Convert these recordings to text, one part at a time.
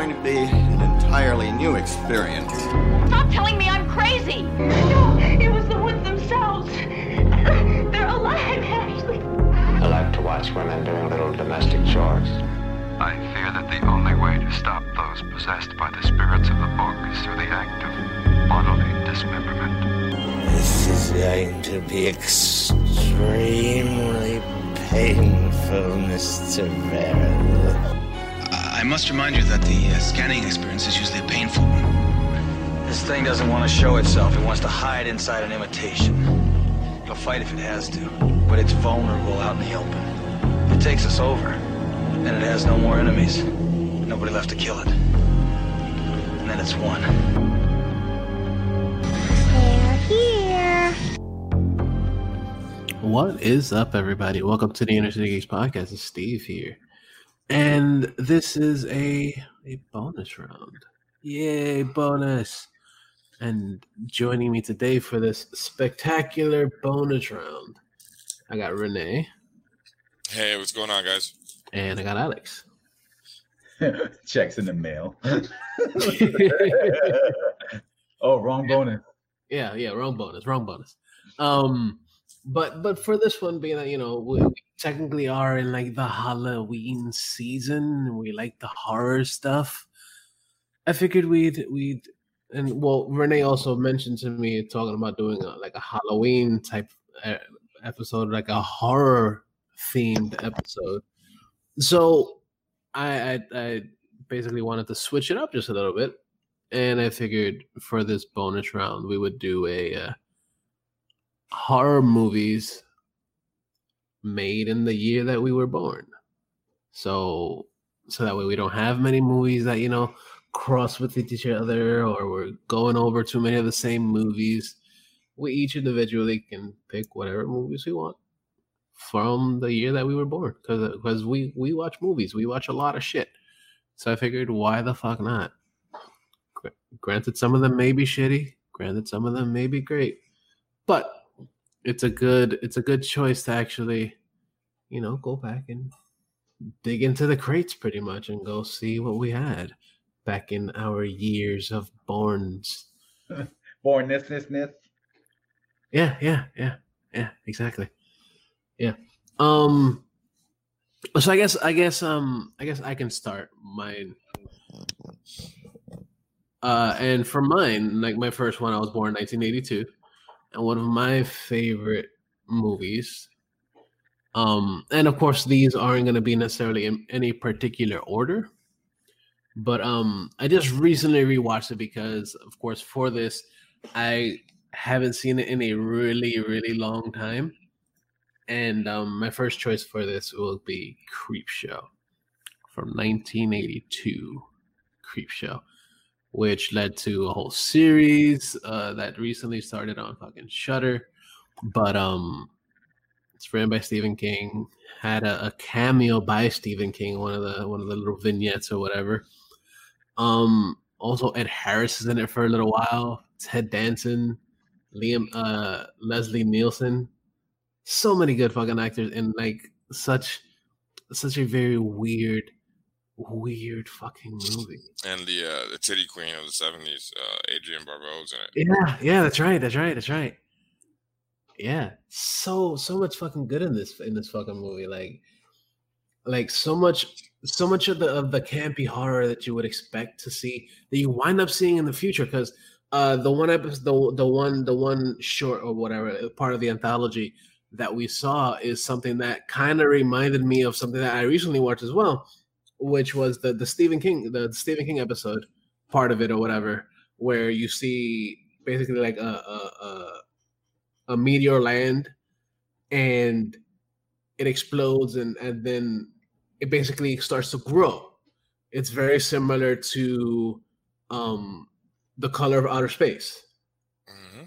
going to be an entirely new experience. Stop telling me I'm crazy! No, it was the woods themselves. They're alive, Ashley. I like to watch women doing little domestic chores. I fear that the only way to stop those possessed by the spirits of the book is through the act of bodily dismemberment. This is going to be extremely painful, Mr. Verrill. I must remind you that the scanning experience is usually a painful one. This thing doesn't want to show itself. It wants to hide inside an imitation. It'll fight if it has to, but it's vulnerable out in the open. If it takes us over, then it has no more enemies. Nobody left to kill it. And then it's won. They're here. What is up, everybody? Welcome to the Inner City Geeks Podcast. It's Steve here. And this is a bonus round. Yay, bonus. And joining me today for this spectacular bonus round, I got Renee. Hey, what's going on, guys? And I got Alex. Checks in the mail. Oh, wrong bonus. Yeah, wrong bonus. But for this one, being that, you know, we technically are in like the Halloween season, we like the horror stuff. I figured we'd Renee also mentioned to me talking about doing like a Halloween type episode, like a horror themed episode. So I basically wanted to switch it up just a little bit, and I figured for this bonus round we would do a horror movies made in the year that we were born. So that way we don't have many movies that, you know, cross with each other, or we're going over too many of the same movies. We each individually can pick whatever movies we want from the year that we were born, because we watch movies. We watch a lot of shit. So I figured, why the fuck not? Granted, some of them may be shitty. Granted, some of them may be great. But it's a good choice to actually, you know, go back and dig into the crates pretty much and go see what we had back in our years of borns. Bornness. Yeah, exactly. Yeah. So I guess I can start mine. And for mine, like my first one, I was born in 1982. And one of my favorite movies, and of course these aren't going to be necessarily in any particular order, but I just recently rewatched it because, of course, for this I haven't seen it in a really, really long time, and my first choice for this will be Creepshow from 1982. Creepshow, which led to a whole series that recently started on fucking Shudder. But it's written by Stephen King. Had a cameo by Stephen King, one of the little vignettes or whatever. Also Ed Harris is in it for a little while. Ted Danson, Leslie Nielsen. So many good fucking actors, and like such a very weird fucking movie. And the titty queen of the 70s, Adrienne Barbeau's in it. Yeah, that's right. Yeah, so much fucking good in this fucking movie. Like so much of the campy horror that you would expect to see that you wind up seeing in the future, because the one episode, the one short or whatever part of the anthology that we saw is something that kind of reminded me of something that I recently watched as well, which was the Stephen King episode, part of it or whatever, where you see basically like a meteor land and it explodes and then it basically starts to grow. It's very similar to The Color of Outer Space. Mm-hmm.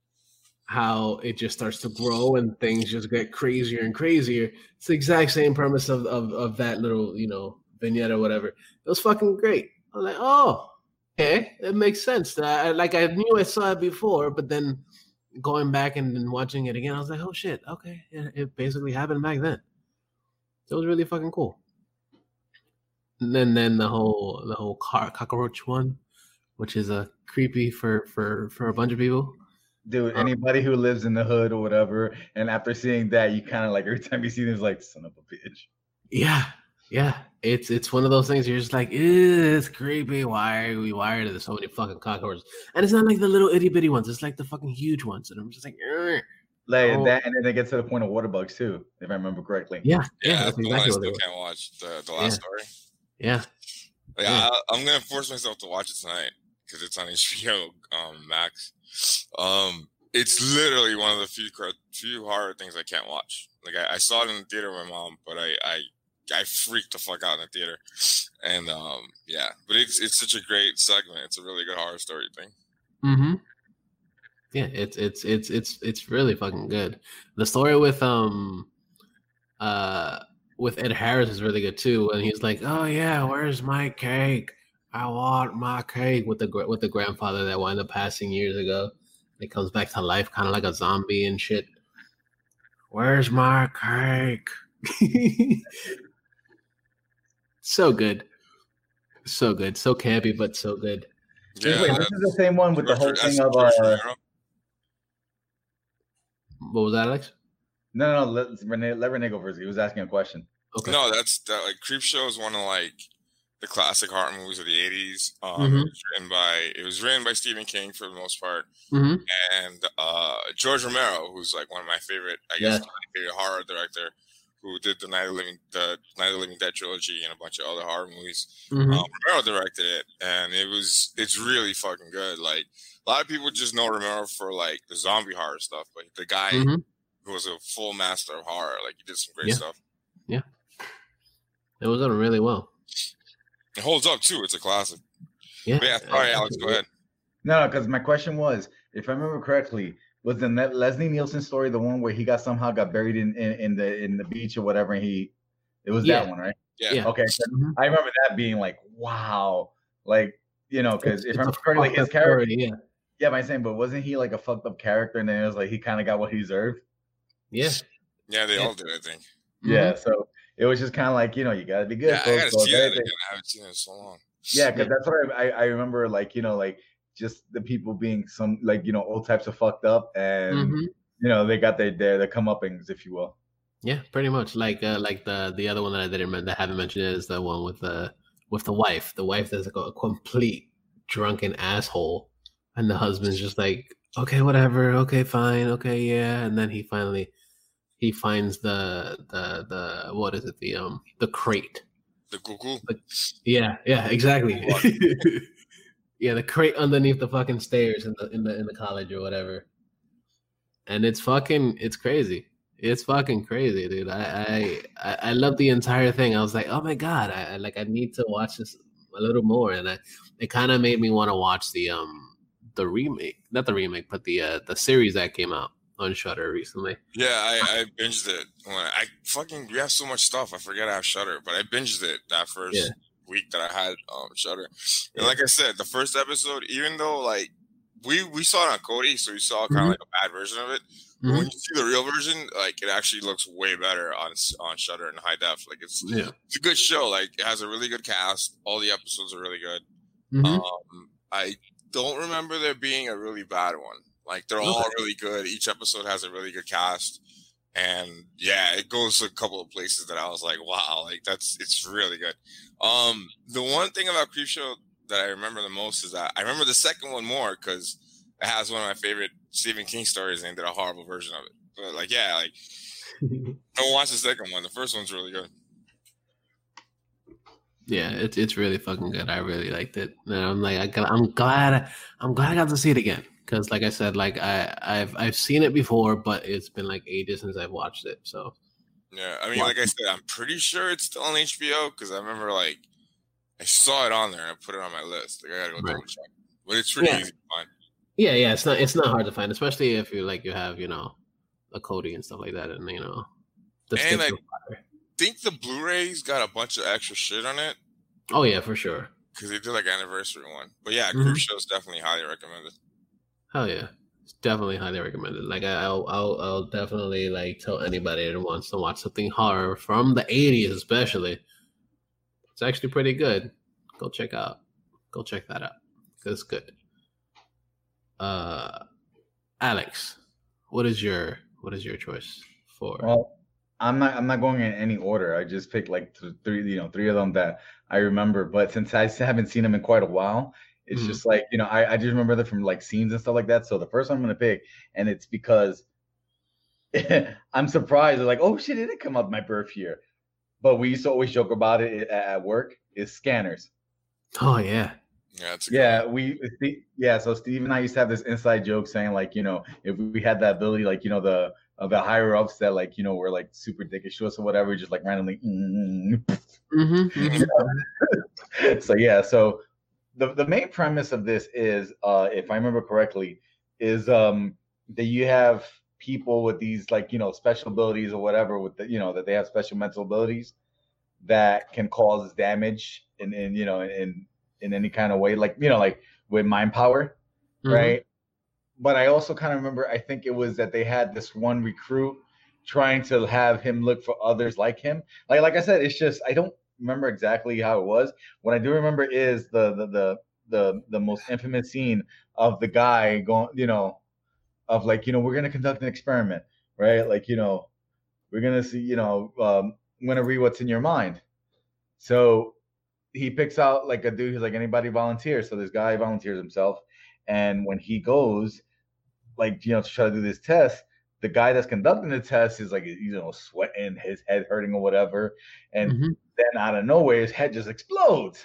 How it just starts to grow and things just get crazier and crazier. It's the exact same premise of that little, you know, vignette or whatever. It was fucking great. I was like, oh, okay, it makes sense. I knew I saw it before, but then going back and watching it again, I was like, oh shit, okay, it basically happened back then. So it was really fucking cool. And then the whole cockroach one, which is a creepy for a bunch of people. Dude, anybody who lives in the hood or whatever, and after seeing that, you kind of like every time you see them, it's like, son of a bitch. Yeah. It's one of those things you're just like, it's creepy. Why are we wired to so many fucking cockroaches? And it's not like the little itty bitty ones. It's like the fucking huge ones. And I'm just like, that, and then they get to the point of water bugs too, if I remember correctly. Yeah, that's exactly the one I what still can't watch. The last story. Yeah. I'm gonna force myself to watch it tonight because it's on HBO Max. It's literally one of the few horror things I can't watch. Like I saw it in the theater with my mom, but I freaked the fuck out in the theater, and but it's such a great segment. It's a really good horror story thing. Mm-hmm. Yeah, it's really fucking good. The story with Ed Harris is really good too, and he's like, "Oh yeah, where's my cake? I want my cake." With the grandfather that wound up passing years ago, it comes back to life, kind of like a zombie and shit. Where's my cake? So good, so campy, but so good. Yeah, wait, this is the same one with the whole thing of What was that, Alex? No, let Renee go first. He was asking a question. Okay. No, that's like Creepshow is one of like the classic horror movies of the 80s. It was written by Stephen King for the most part, and George Romero, who's like one of my favorite, favorite horror director, who did the Night of the Living Dead trilogy and a bunch of other horror movies. Romero directed it, and it's really fucking good. Like a lot of people just know Romero for like the zombie horror stuff, but the guy who was a full master of horror, like he did some great stuff. Yeah, it was done really well. It holds up too. It's a classic. Yeah. But yeah. Sorry, Alex. Go ahead. No, because my question was, if I remember correctly, was the Leslie Nielsen story the one where he somehow got buried in the beach or whatever? And it was that one, right? Yeah. Okay. So I remember that being like, wow, like because if I remember correctly, his character. Story, yeah, but I'm saying, but wasn't he like a fucked up character? And then it was like he kind of got what he deserved. Yeah. Yeah, they all did, I think. Yeah, so it was just kind of like, you got to be good. Yeah, I got to see that again. I haven't seen it in so long. Yeah, because that's what I remember, like, like just the people being some, like, all types of fucked up, and, they got their comeuppings, if you will. Yeah, pretty much. Like the other one that I haven't mentioned is the one with the wife. The wife that's like a complete drunken asshole, and the husband's just like, okay, whatever, okay, fine, okay, yeah, and then he finally finds the what is it, the crate, the cuckoo. Yeah, exactly. Yeah, the crate underneath the fucking stairs in the college or whatever, and it's crazy. It's fucking crazy, dude. I love the entire thing. I was like, oh my god, I need to watch this a little more, and it kind of made me want to watch the remake, not the remake, but the series that came out on Shudder recently. Yeah, I binged it. We have so much stuff. I forget I have Shudder, but I binged it that first week that I had Shudder. And like I said, the first episode, even though like we saw it on Cody, so we saw kind of like a bad version of it. But when you see the real version, like it actually looks way better on Shudder in high def. Like it's a good show. Like it has a really good cast. All the episodes are really good. I don't remember there being a really bad one. Like they're all really good. Each episode has a really good cast, and it goes to a couple of places that I was like, wow, like it's really good. The one thing about Creepshow that I remember the most is that I remember the second one more because it has one of my favorite Stephen King stories, and they did a horrible version of it. But don't watch the second one. The first one's really good. Yeah, it's really fucking good. I really liked it, and I'm glad I got to see it again. Because, like I said, like I've seen it before, but it's been like ages since I've watched it. So yeah, I mean, like I said, I'm pretty sure it's still on HBO because I remember like I saw it on there and I put it on my list. Like I gotta go double check, but it's pretty easy to find. Yeah, it's not hard to find, especially if you have a Cody and stuff like that, and and I think the Blu-rays got a bunch of extra shit on it. Oh yeah, for sure. Because they did like anniversary one, but yeah, Creepshow is definitely highly recommended. Hell yeah, it's definitely highly recommended. Like I'll definitely like tell anybody that wants to watch something horror from the 80s, especially It's actually pretty good. Go check that out. It's good. Alex, what is your choice for? Well, I'm not going in any order. I just picked like three of them that I remember. But since I haven't seen them in quite a while, it's just like, I just remember them from like scenes and stuff like that. So the first one I'm gonna pick, and it's because I'm surprised. Like, oh shit, it didn't come up my birth year. But we used to always joke about it at work. Is Scanners. Oh yeah. So Steve and I used to have this inside joke saying like, if we had that ability, like, the higher ups that like, were like super dickish to us or whatever, just like randomly. So yeah, so the main premise of this is, if I remember correctly, is that you have people with these like, special abilities or whatever, with the, that they have special mental abilities that can cause damage in any kind of way, like, like with mind power, right? But I also kind of remember, I think it was that they had this one recruit trying to have him look for others like him. Like I said, it's just, I don't remember exactly how it was. What I do remember is the most infamous scene of the guy going, of like, we're going to conduct an experiment, right? Like, we're going to see, I'm going to read what's in your mind. So he picks out like a dude who's like, anybody volunteer. So this guy volunteers himself. And when he goes, like, to try to do this test, the guy that's conducting the test is like, sweating, his head hurting or whatever. And then out of nowhere, his head just explodes.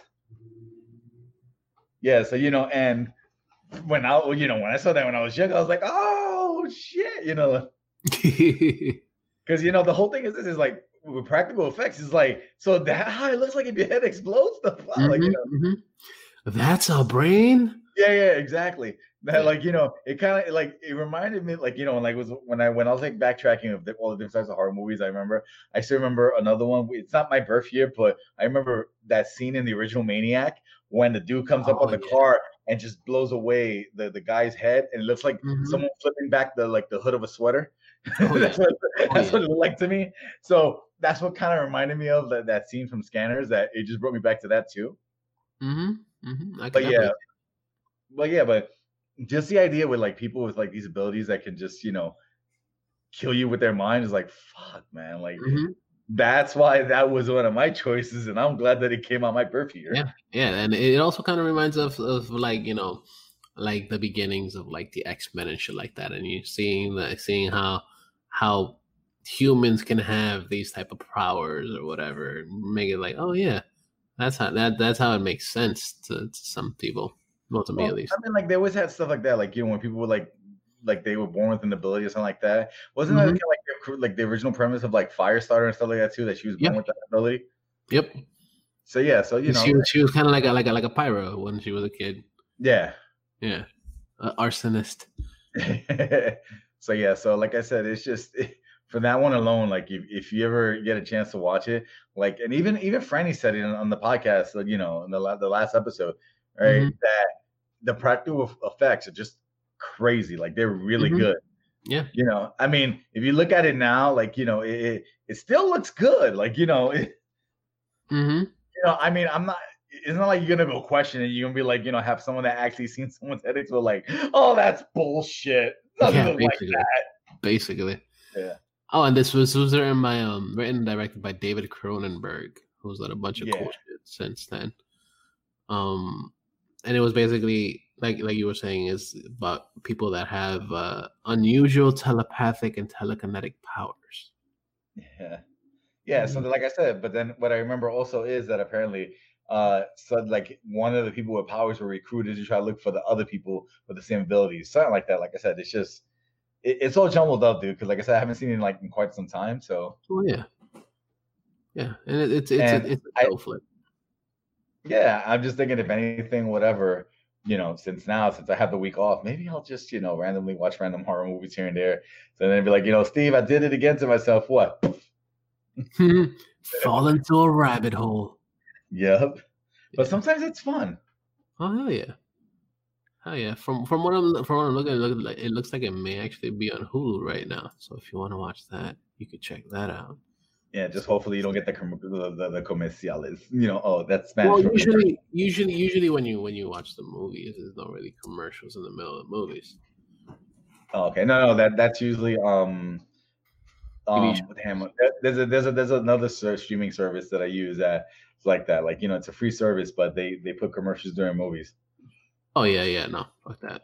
Yeah. So, and when I saw that when I was young, I was like, oh shit, because, the whole thing is like, with practical effects, is like, so that how it looks like if your head explodes, the fuck, like, that's a brain. Yeah, exactly. That, like, it kind of like, it reminded me, like, like was when I was like backtracking of all the different types of horror movies. I still remember another one. It's not my birth year, but I remember that scene in the original Maniac when the dude comes up on the car and just blows away the guy's head, and it looks like someone flipping back the hood of a sweater. That's what it looked like to me. So that's what kind of reminded me of that scene from Scanners. That it just brought me back to that too. But just the idea with like people with like these abilities that can just kill you with their mind is like, fuck, man. Like that's why that was one of my choices, and I'm glad that it came out my birth year. Yeah, and it also kind of reminds of like like the beginnings of like the X-Men and shit like that, and you seeing how humans can have these type of powers or whatever, make it like, oh yeah, that's how it makes sense to some people. Well, to me at least. I mean, like they always had stuff like that, like when people were like they were born with an ability or something like that. Wasn't that kind of like the original premise of like Firestarter and stuff like that too? That she was born with that ability. Yep. So yeah, so she was kind of like a pyro when she was a kid. Yeah. Yeah. Arsonist. So yeah, so like I said, it's just for that one alone. Like if you ever get a chance to watch it, like, and even Franny said it on the podcast, like, in the last episode, right? That the practical effects are just crazy. Like they're really good. Yeah. I mean, if you look at it now, like, it still looks good. Like, I mean, it's not like you're going to go question it. You're going to be like, have someone that actually seen someone's head explode, like, oh, that's bullshit. Nothing like that. Basically. Yeah. Oh, and this was written and directed by David Cronenberg, who's done a bunch of cool shit since then. And it was basically like you were saying, is about people that have unusual telepathic and telekinetic powers. Yeah. So like I said, but then what I remember also is that apparently, so like one of the people with powers were recruited to try to look for the other people with the same abilities, something like that. Like I said, it's just it's all jumbled up, dude. Because like I said, I haven't seen it in quite some time. So yeah, and it's a dope flip. Yeah, I'm just thinking, if anything, whatever, since I have the week off, maybe I'll just, randomly watch random horror movies here and there. So then be like, Steve, I did it again to myself. What? Fall into a rabbit hole. Yep. But sometimes it's fun. Oh, hell yeah. Hell yeah. From what I'm looking at, it looks like it may actually be on Hulu right now. So if you want to watch that, you could check that out. Yeah, just hopefully you don't get the comerciales. You know, oh, that's Spanish. Well, usually when you watch the movies, there's not really commercials in the middle of the movies. Oh, okay, no, that's usually damn, there's another streaming service that I use that it's like that. Like, you know, it's a free service, but they put commercials during movies. Oh yeah, no, fuck that.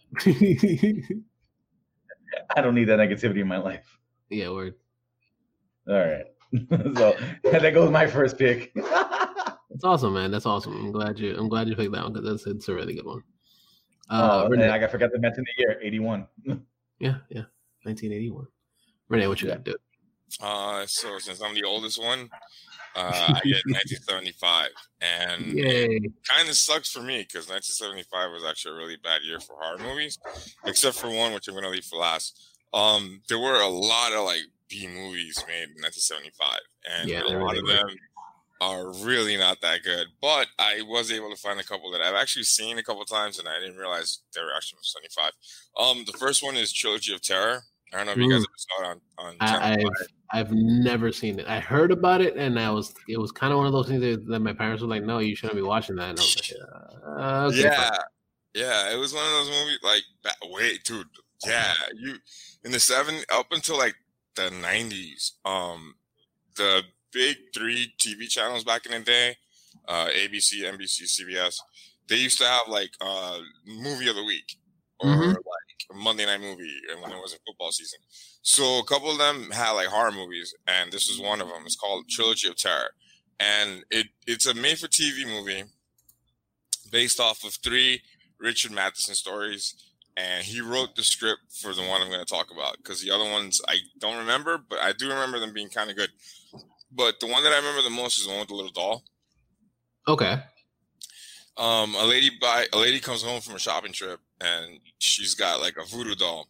I don't need that negativity in my life. Yeah, word. All right. So there goes my first pick. That's awesome, man. That's awesome. I'm glad you picked that one because it's a really good one. And I forgot to mention the year 81. Yeah, 1981. Renee, what you got to do? So since I'm the oldest one, I get 1975, and it kind of sucks for me because 1975 was actually a really bad year for horror movies, except for one which I'm gonna leave for last. There were a lot of like B movies made in 1975, and a lot of them are really not that good. But I was able to find a couple that I've actually seen a couple times, and I didn't realize they were actually from 75. The first one is Trilogy of Terror. I don't know if you guys ever saw it on Channel 5. I've never seen it. I heard about it, and it was kind of one of those things that my parents were like, "No, you shouldn't be watching that." And I was like, okay, yeah, it was one of those movies. Like, wait, dude, yeah, you in the up until like the 90s, the big 3 TV channels back in the day, ABC, NBC, CBS, they used to have like movie of the week or like a Monday night movie, and when it wasn't football season. So a couple of them had like horror movies, and this was one of them. It's called Trilogy of Terror, and it's a made-for-TV movie based off of 3 Richard Matheson stories, and he wrote the script for the one I'm going to talk about because the other ones I don't remember, but I do remember them being kind of good. But the one that I remember the most is the one with the little doll. Okay. A lady comes home from a shopping trip, and she's got like a voodoo doll.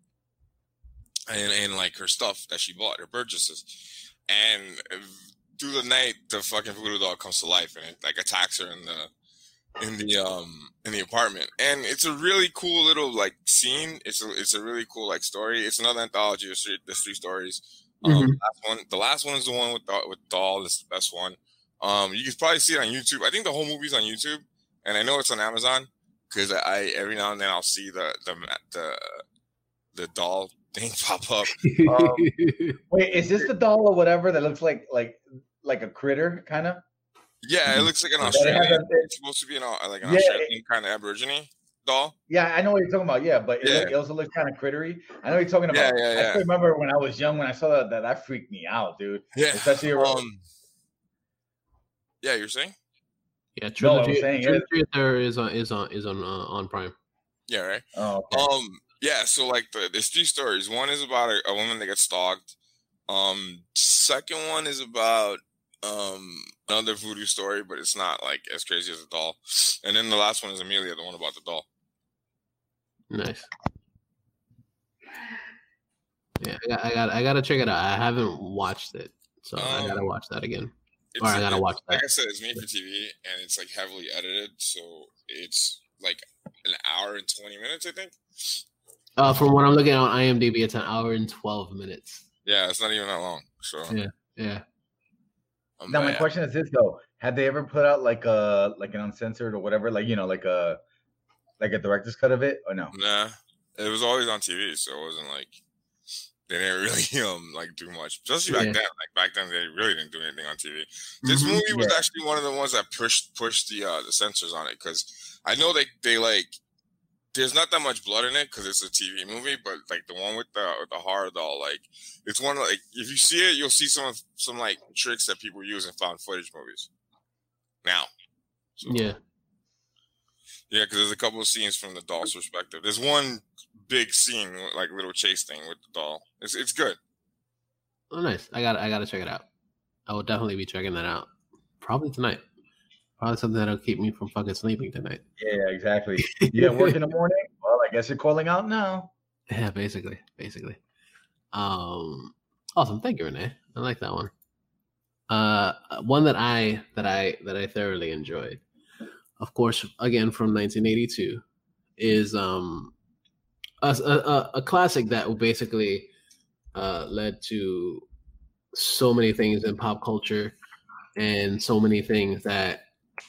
And like her stuff that she bought, her purchases, and through the night, the fucking voodoo doll comes to life, and it like attacks her in the apartment. And it's a really cool little like scene. It's a really cool like story. It's another anthology. There's 3 stories. The last one is the one with doll. It's the best one. You can probably see it on YouTube. I think the whole movie's on YouTube, and I know it's on Amazon because I every now and then I'll see the doll thing pop up. Wait, is this the doll or whatever that looks like a critter kind of? Yeah, it looks like an Australian. It's supposed to be an Australian kind of Aborigine doll. Yeah, I know what you're talking about. Yeah, but it also looks kind of crittery. I know what you're talking about. I still remember when I was young when I saw that freaked me out, dude. Yeah, especially yeah, you're saying? Yeah, Trilogy is on Prime. Yeah, right. Oh, okay. Yeah, so like there's 3 stories. One is about a woman that gets stalked. Second one is about another voodoo story, but it's not like as crazy as a doll. And then the last one is Amelia, the one about the doll. Nice. Yeah, I gotta check it out. I haven't watched it, so I gotta watch that again. I gotta watch that. Like I said, it's made for TV, and it's like heavily edited, so it's like an hour and 20 minutes, I think. From what I'm looking at on IMDb, it's an hour and 12 minutes. Yeah, it's not even that long. So yeah. Now my question is this though: had they ever put out like an uncensored or whatever, like like a director's cut of it, or no? Nah, it was always on TV, so it wasn't like they didn't really like do much. Especially back then. Like back then, they really didn't do anything on TV. This movie was actually one of the ones that pushed the censors on it because I know they like. There's not that much blood in it because it's a TV movie, but like the one with the horror doll, like it's one like if you see it, you'll see some like tricks that people use in found footage movies. Now, so, yeah, because there's a couple of scenes from the doll's perspective. There's one big scene, like little chase thing with the doll. It's good. Oh, nice. I gotta check it out. I will definitely be checking that out. Probably tonight. Probably something that'll keep me from fucking sleeping tonight. Yeah, exactly. You have work in the morning? Well, I guess you're calling out now. Yeah, basically. Awesome. Thank you, Renee. I like that one. One that I thoroughly enjoyed, of course, again from 1982, is a classic that basically led to so many things in pop culture and so many things that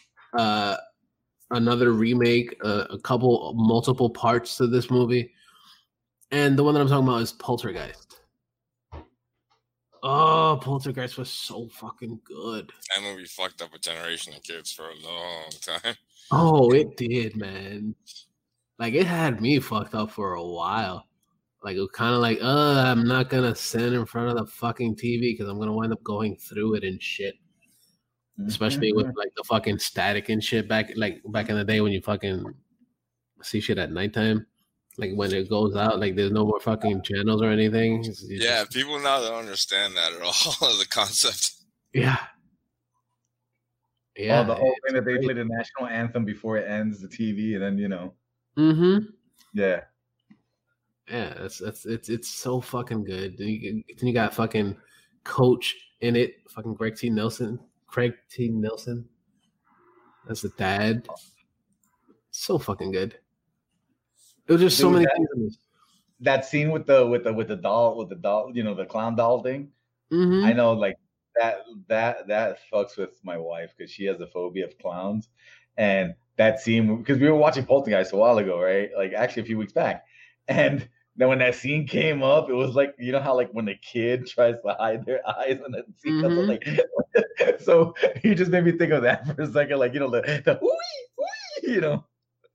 another remake, multiple parts to this movie. And the one that I'm talking about is Poltergeist. Oh, Poltergeist was so fucking good. That movie fucked up a generation of kids for a long time. Oh, it did, man. Like, it had me fucked up for a while. Like, it was kind of like, I'm not going to sit in front of the fucking TV because I'm going to wind up going through it and shit. Especially with, like, the fucking static and shit back in the day when you fucking see shit at nighttime. Like, when it goes out, like, there's no more fucking channels or anything. Yeah, people now don't understand that at all, the concept. Yeah. Yeah. Oh, the whole thing that they play the national anthem before it ends the TV, and then, you know. Mm-hmm. Yeah. Yeah, it's so fucking good. Then you got fucking Coach in it, fucking Craig T. Nelson. That's the dad. So fucking good. It was just so many things in this. That scene with the doll, you know, the clown doll thing. Mm-hmm. I know, like that fucks with my wife because she has a phobia of clowns, and that scene, because we were watching Poltergeist a while ago, right? Like actually a few weeks back, and then when that scene came up, it was like, you know how like when a kid tries to hide their eyes when that scene comes up, like, so you just made me think of that for a second, like, you know, the you know.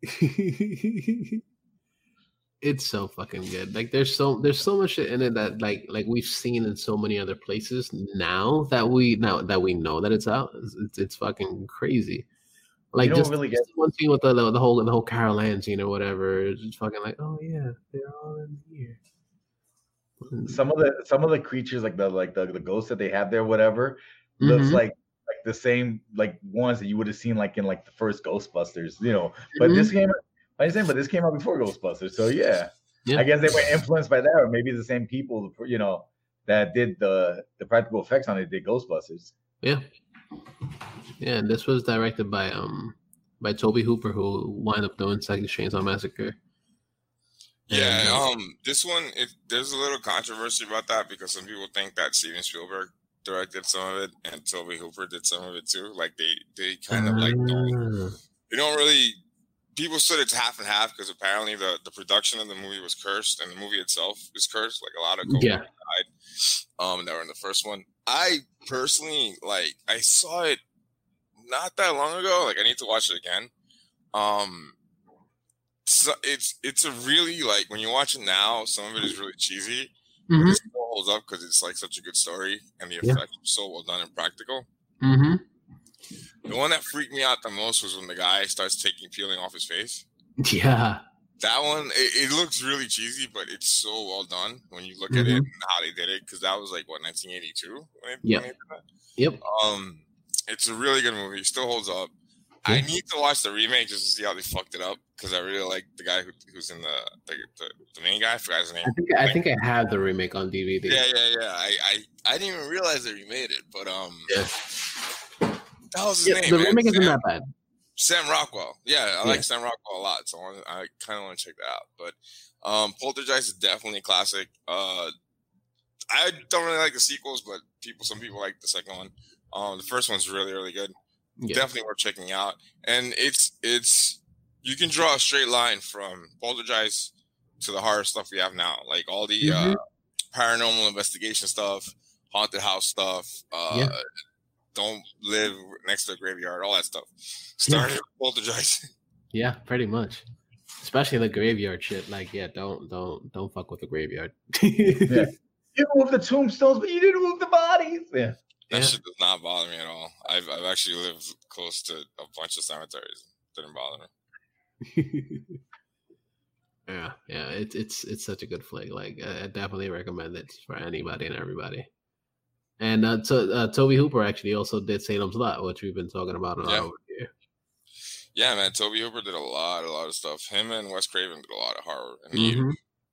It's so fucking good. Like there's so much shit in it that like we've seen in so many other places now that we know that it's out. It's fucking crazy. Like, just really get one scene with the whole Carol Ann scene or whatever. It's just fucking like, oh yeah, they're all in here. Some of the creatures, like the ghosts that they have there, whatever, looks like the same like ones that you would have seen like in like the first Ghostbusters, you know. But this came out before Ghostbusters, so yeah. I guess they were influenced by that, or maybe the same people, you know, that did the practical effects on it did Ghostbusters. Yeah. Yeah, and this was directed by Tobe Hooper, who wound up doing Texas Chainsaw Massacre. Yeah, this one, there's a little controversy about that because some people think that Steven Spielberg directed some of it and Tobe Hooper did some of it too. Like they kind of like don't really. People said it's half and half because apparently the production of the movie was cursed and the movie itself is cursed. Like a lot of died that were in the first one. I personally, like, I saw it not that long ago. Like, I need to watch it again. So it's a really, like, when you watch it now, some of it is really cheesy, but it still holds up because it's like such a good story and the effects are so well done and practical. Mm-hmm. The one that freaked me out the most was when the guy starts peeling off his face. Yeah. That one, it looks really cheesy, but it's so well done when you look at it and how they did it. Because that was like, what, 1982? When they did that? Yep. It's a really good movie. It still holds up. Yeah. I need to watch the remake just to see how they fucked it up. Because I really like the guy who's in the main guy. I forgot his name. I think I have the remake on DVD. Yeah. I didn't even realize they remade it. But that was his name. The remake isn't that bad. Sam Rockwell. Yeah, I like Sam Rockwell a lot, so I kind of want to check that out. But Poltergeist is definitely a classic. I don't really like the sequels, but some people like the second one. The first one's really, really good. Yeah. Definitely worth checking out. And it's you can draw a straight line from Poltergeist to the horror stuff we have now, like all the paranormal investigation stuff, haunted house stuff. Don't live next to a graveyard, all that stuff. Started with Poltergeist. Yeah, pretty much. Especially the graveyard shit. Like, don't fuck with the graveyard. You moved the tombstones, but you didn't move the bodies. Yeah. That shit does not bother me at all. I've actually lived close to a bunch of cemeteries. Didn't bother me. Yeah. It's such a good flick. Like, I definitely recommend it for anybody and everybody. And Tobe Hooper actually also did Salem's Lot, which we've been talking about over here. Yeah, man, Tobe Hooper did a lot of stuff. Him and Wes Craven did a lot of horror.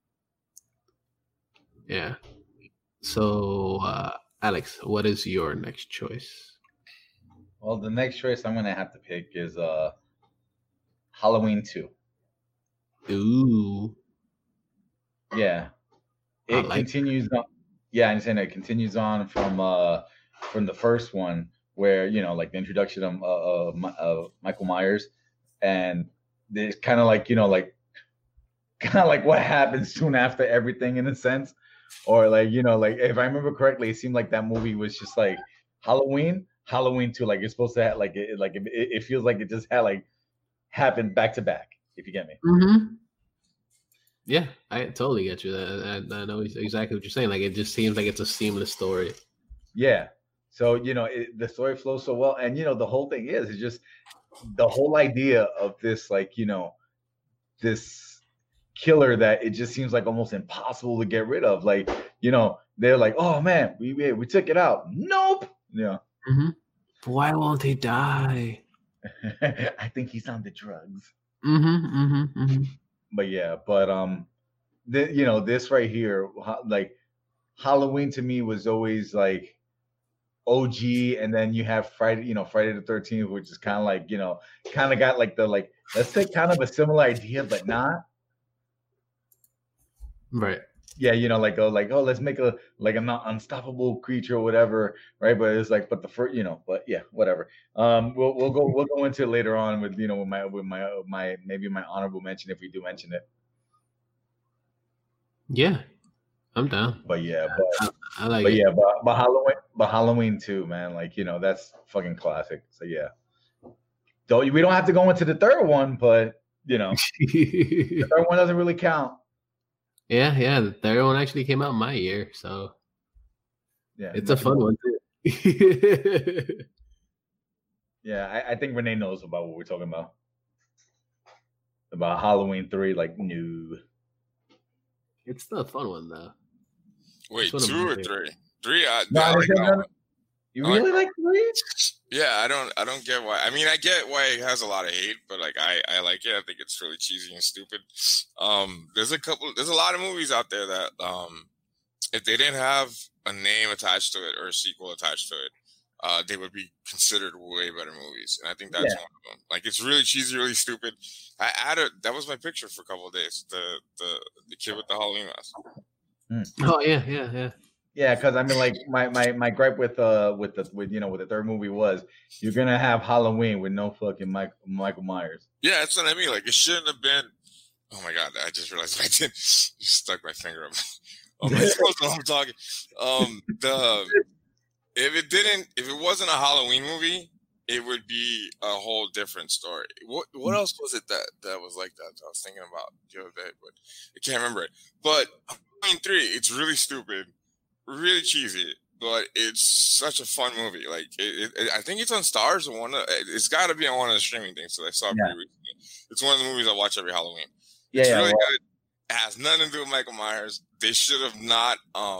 Yeah. So, Alex, what is your next choice? Well, the next choice I'm going to have to pick is Halloween 2. Ooh. Yeah. It continues on. yeah, I'm saying it continues on from the first one where like the introduction of Michael Myers, and it's kind of like kind of like what happens soon after everything in a sense, or like like if I remember correctly, it seemed like that movie was just like Halloween 2, like it's supposed to have it feels like it just had like happened back to back, if you get me. Mm-hmm. Yeah, I totally get you. I know exactly what you're saying. Like it just seems like it's a seamless story. Yeah. So the story flows so well, and the whole thing is just the whole idea of this this killer that it just seems like almost impossible to get rid of. Like they're like, oh man, we took it out. Nope. Yeah. Mm-hmm. Why won't he die? I think he's on the drugs. Mm-hmm. Mm-hmm. Mm-hmm. But yeah, this right here, like Halloween to me was always like OG, and then you have Friday the 13th, which is kind of like kind of got like let's say kind of a similar idea, but not right. Yeah, let's make a an unstoppable creature or whatever, right? But it's like, but the first, but yeah, whatever. We'll go into it later on with with my maybe my honorable mention if we do mention it. Yeah, I'm down. But yeah, I like it. Yeah, but Halloween too, man. Like that's fucking classic. So yeah, we don't have to go into the third one, but the third one doesn't really count. Yeah, the third one actually came out in my year, so yeah, it's a fun one too. Yeah, I think Renee knows about what we're talking about Halloween 3. Like, no, it's still a fun one though. Wait, 2 or 3? 3. You really like 3? Yeah, I don't get why. I mean, I get why it has a lot of hate, but like I like it. I think it's really cheesy and stupid. There's a lot of movies out there that if they didn't have a name attached to it or a sequel attached to it, they would be considered way better movies. And I think that's one of them. Like it's really cheesy, really stupid. That was my picture for a couple of days. The kid with the Halloween mask. Oh yeah. Yeah, because I mean, like my gripe with the third movie was you're gonna have Halloween with no fucking Michael Myers. Yeah, that's what I mean. Like it shouldn't have been. Oh my god! I just realized I did just stuck my finger up. I'm talking. If it wasn't a Halloween movie, it would be a whole different story. What else was it that was like that I was thinking about the other day, but I can't remember it. But Halloween 3, it's really stupid. Really cheesy, but it's such a fun movie. Like I think it's on Stars or it's got to be on one of the streaming things. So I saw it pretty recently. It's one of the movies I watch every Halloween. It's really good. It has nothing to do with Michael Myers. They should have not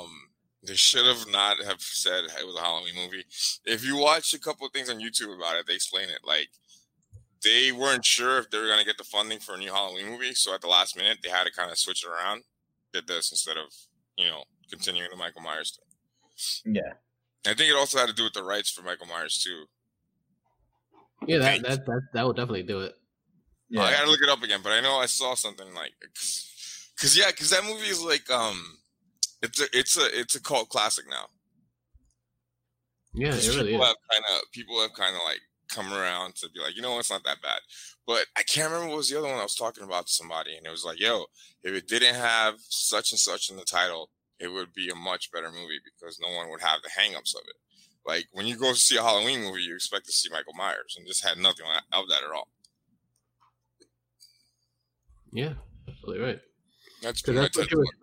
have said it was a Halloween movie. If you watch a couple of things on YouTube about it, they explain it. Like they weren't sure if they were going to get the funding for a new Halloween movie, so at the last minute they had to kind of switch it around. Did this instead of continuing the Michael Myers thing. Yeah. I think it also had to do with the rights for Michael Myers too. Yeah, that would definitely do it. Yeah. I gotta look it up again, but I know I saw something like because that movie is like it's a cult classic now. Yeah, it really is. People have kind of like come around to be like, it's not that bad. But I can't remember what was the other one I was talking about to somebody, and it was like, yo, if it didn't have such and such in the title, it would be a much better movie because no one would have the hangups of it. Like when you go to see a Halloween movie, you expect to see Michael Myers, and this had nothing of that at all. Yeah, absolutely right. That's what you were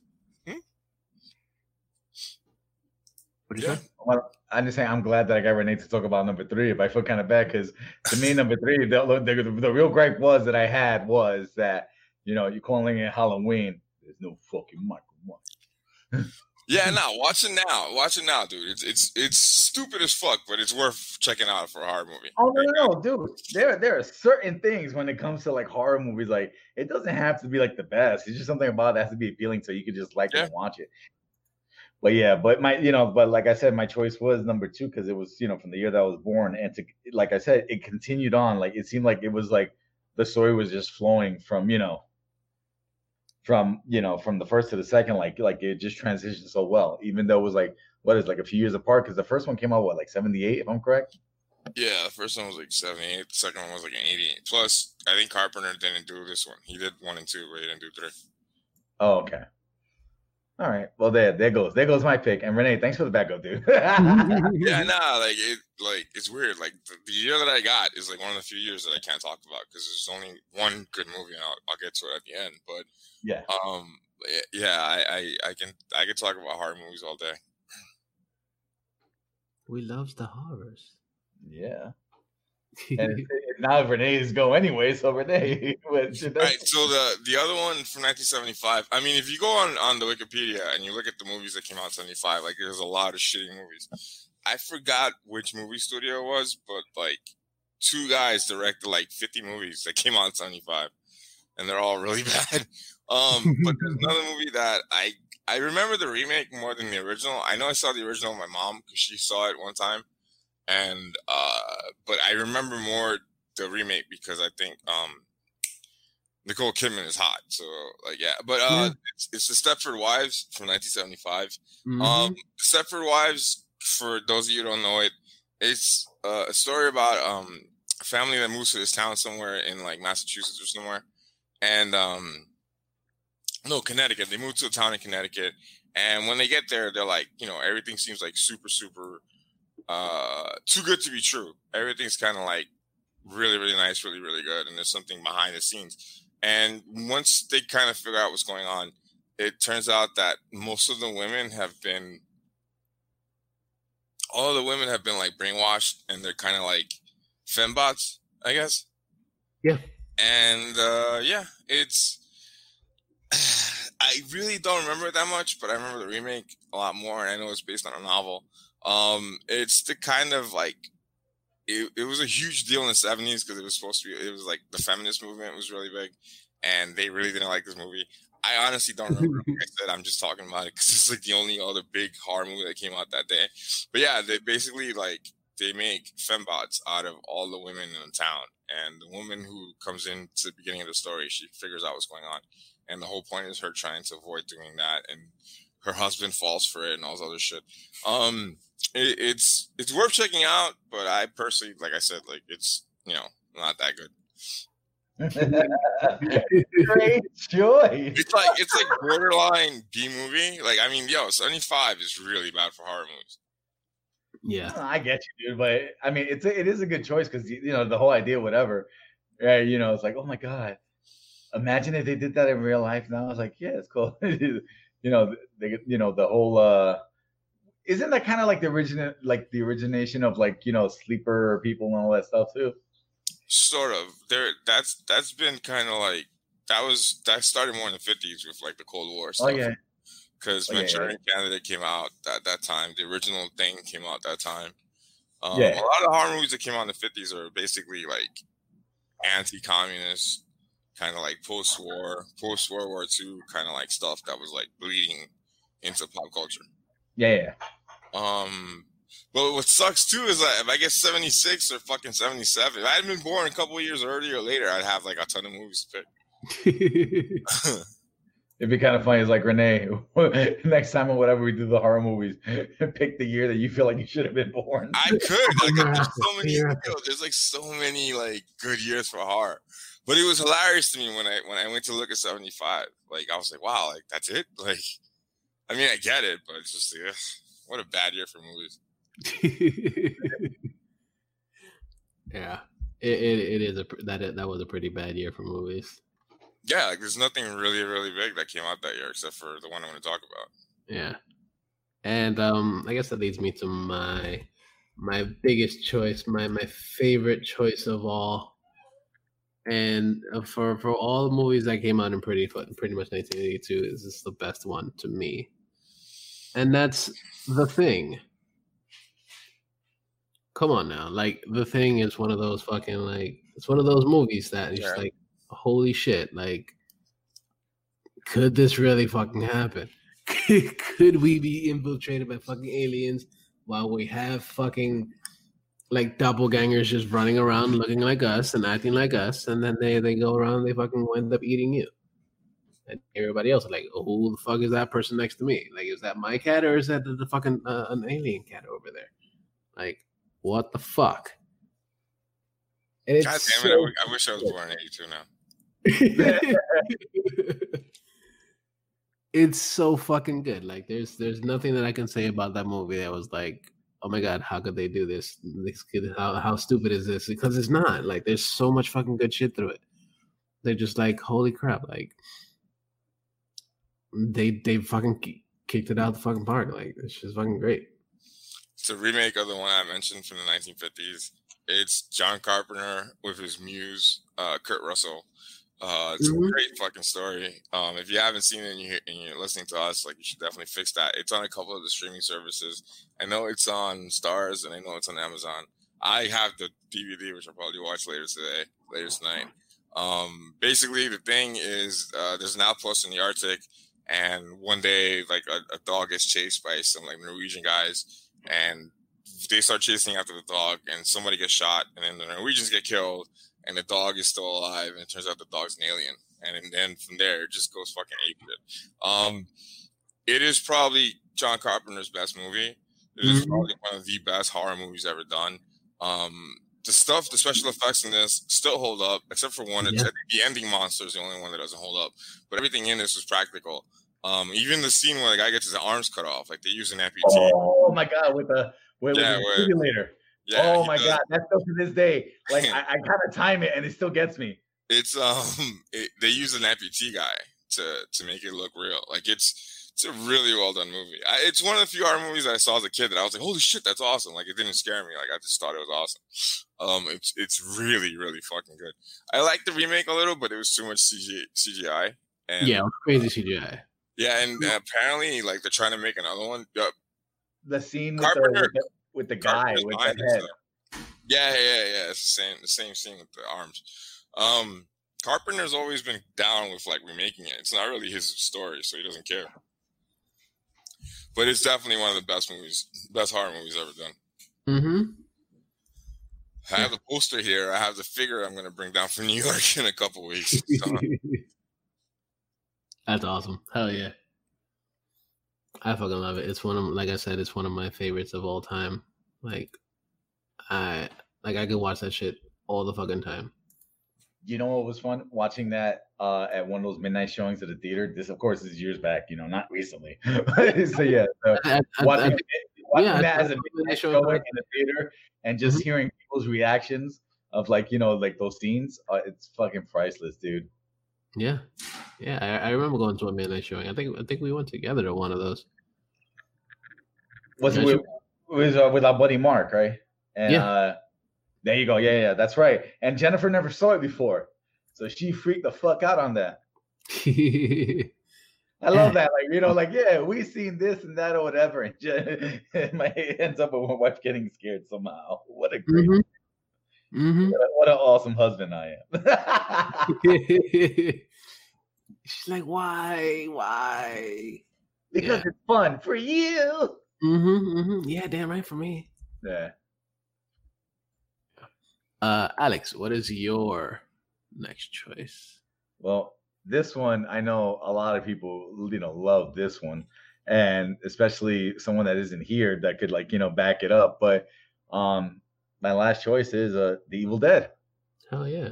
What'd you say? Well, I'm just saying I'm glad that I got Renee to talk about number 3. But I feel kind of bad because to me, number 3, the real gripe was that you're calling it Halloween. There's no fucking Michael Myers. Yeah, no, watch it now, dude. It's stupid as fuck, but it's worth checking out for a horror movie. Oh no, dude. There are certain things when it comes to like horror movies, like it doesn't have to be like the best. It's just something about it that has to be appealing so you could just like it and watch it. But yeah, but like I said, my choice was number 2 because it was from the year that I was born, and like I said, it continued on. Like it seemed like it was like the story was just flowing from from the first to the second, like it just transitioned so well, even though it was like a few years apart, because the first one came out like 78, if I'm correct. Yeah, the first one was like 78. The second one was like an 88. Plus, I think Carpenter didn't do this one. He did 1 and 2, but he didn't do 3. Oh, okay. All right. Well, there goes my pick. And Renee, thanks for the backup, dude. Yeah, nah, it's weird. Like the year that I got is like one of the few years that I can't talk about because there's only one good movie, and I'll get to it at the end. But I can talk about horror movies all day. We loves the horrors. Yeah. And now Renee's go anyway, so Renee. All right, so the other one from 1975. I mean, if you go on the Wikipedia and you look at the movies that came out in 75, like there's a lot of shitty movies. I forgot which movie studio it was, but like 2 guys directed like 50 movies that came out in 75, and they're all really bad. But there's another movie that I remember the remake more than the original. I know I saw the original with my mom because she saw it one time. And but I remember more the remake because I think Nicole Kidman is hot. So like but it's the Stepford Wives from 1975. Mm-hmm. Stepford Wives, for those of you who don't know it, it's a story about a family that moves to this town somewhere in like Massachusetts or somewhere, and no, Connecticut. They move to a town in Connecticut, and when they get there, they're like, everything seems like super too good to be true. Everything's kind of like really, really nice, really, really good. And there's something behind the scenes. And once they kind of figure out what's going on, it turns out that most of the women have been like brainwashed, and they're kind of like fembots, I guess. Yeah. And it's, I really don't remember it that much, but I remember the remake a lot more. And I know it's based on a novel. It's the kind of like it was a huge deal in the 70s because it was like the feminist movement was really big, and they really didn't like this movie. I honestly don't remember. Like I said, I'm just talking about it because it's like the only other big horror movie that came out that day. But yeah, they basically they make fembots out of all the women in the town, and the woman who comes in to the beginning of the story, she figures out what's going on, and the whole point is her trying to avoid doing that, and her husband falls for it and all this other shit. It's worth checking out, but I personally, like I said, like it's not that good. Great choice. It's like borderline B movie. Like, I mean, 75 is really bad for horror movies. Yeah, I get you, dude. But I mean, it is a good choice because the whole idea, whatever, right? It's like, oh my god, imagine if they did that in real life. Now I was like, yeah, it's cool. The whole isn't that kind of like the origination of sleeper people and all that stuff too? Sort of. That's been kind of like that started more in the 50s with like the Cold War stuff. Oh yeah. Because Manchurian Candidate came out at that time. The original thing came out that time. A lot of horror movies that came out in the 50s are basically like anti-communist, kind of like post-World War II kind of like stuff that was like bleeding into pop culture. Yeah. But what sucks too is that if I get 76 or fucking 77, if I had been born a couple of years earlier or later, I'd have like a ton of movies to pick. It'd be kind of funny. It's like, Renee, next time or whatever we do the horror movies, pick the year that you feel like you should have been born. I could. Like, there's so many. There's like so many like good years for horror. But it was hilarious to me when I went to look at 75. Like, I was like, wow, like that's it. Like, I mean, I get it, but it's just like, what a bad year for movies. Yeah, it is that was a pretty bad year for movies. Yeah, like there's nothing really, really big that came out that year except for the one I want to talk about. Yeah. And I guess that leads me to my biggest choice, my favorite choice of all. And for all the movies that came out in pretty much 1982, this is the best one to me. And that's The Thing. Come on now. Like, The Thing is one of those fucking, like, it's one of those movies that is just like, holy shit, like, could this really fucking happen? Could we be infiltrated by fucking aliens while we have fucking like doppelgangers just running around looking like us and acting like us, and then they go around and they fucking wind up eating you? And everybody else is like, oh, who the fuck is that person next to me? Like, is that my cat or is that the fucking an alien cat over there? Like, what the fuck? And it's God damn it! I wish I was born in '82 now. It's so fucking good. Like, there's nothing that I can say about that movie that was like, oh my god, how could they do this? This kid, how stupid is this? Because it's not. Like, there's so much fucking good shit through it. They're just like, holy crap! Like, they fucking kicked it out the fucking park. Like, it's just fucking great. It's a remake of the one I mentioned from the 1950s. It's John Carpenter with his muse, Kurt Russell. It's a great fucking story. If you haven't seen it and you're listening to us, like, you should definitely fix that. It's on a couple of the streaming services. I know it's on Stars and I know it's on Amazon. I have the DVD, which I'll probably watch later tonight. Basically, the thing is, there's an outpost in the Arctic, and one day, like, a dog gets chased by some like Norwegian guys, and they start chasing after the dog, and somebody gets shot, and then the Norwegians get killed, and the dog is still alive, and it turns out the dog's an alien, and then from there it just goes fucking apeshit. It is probably John Carpenter's best movie. It is probably one of the best horror movies ever done. The special effects in this still hold up, except for one. I think the ending monster is the only one that doesn't hold up, but everything in this was practical. Even the scene where the guy gets his arms cut off, like they use an amputee. Oh my god, with the simulator. Yeah, oh my god, that's still to this day. Like I gotta time it, and it still gets me. It's they use an amputee guy to make it look real. Like it's a really well done movie. It's one of the few horror movies that I saw as a kid that I was like, holy shit, that's awesome. Like, it didn't scare me. Like, I just thought it was awesome. It's really, really fucking good. I like the remake a little, but it was too much CGI. And, yeah, it was crazy CGI. Yeah, and apparently, like, they're trying to make another one. The scene with the guy with the head. Yeah. It's the same scene with the arms. Carpenter's always been down with, like, remaking it. It's not really his story, so he doesn't care. But it's definitely one of the best horror movies ever done. I have the poster here. I have the figure I'm going to bring down from New York in a couple weeks. That's awesome. Hell yeah. I fucking love it. It's like I said, it's one of my favorites of all time. Like, I could watch that shit all the fucking time. You know what was fun? Watching that at one of those midnight showings at the theater. This, of course, is years back, not recently. So yeah, watching that as a midnight showing in the theater and just hearing people's reactions of like those scenes, it's fucking priceless, dude. Yeah. I remember going to a midnight showing. I think we went together to one of those. Was it with our buddy Mark, right? And there you go. Yeah, that's right. And Jennifer never saw it before, so she freaked the fuck out on that. I love that. Like, we seen this and that or whatever, and my ends up with my wife getting scared somehow. What a great, what an awesome husband I am. She's like, why? Because it's fun for you. Yeah, damn right for me. Yeah. Alex, what is your next choice? Well, this one, I know a lot of people, love this one, and especially someone that isn't here that could back it up. But my last choice is The Evil Dead. Hell yeah.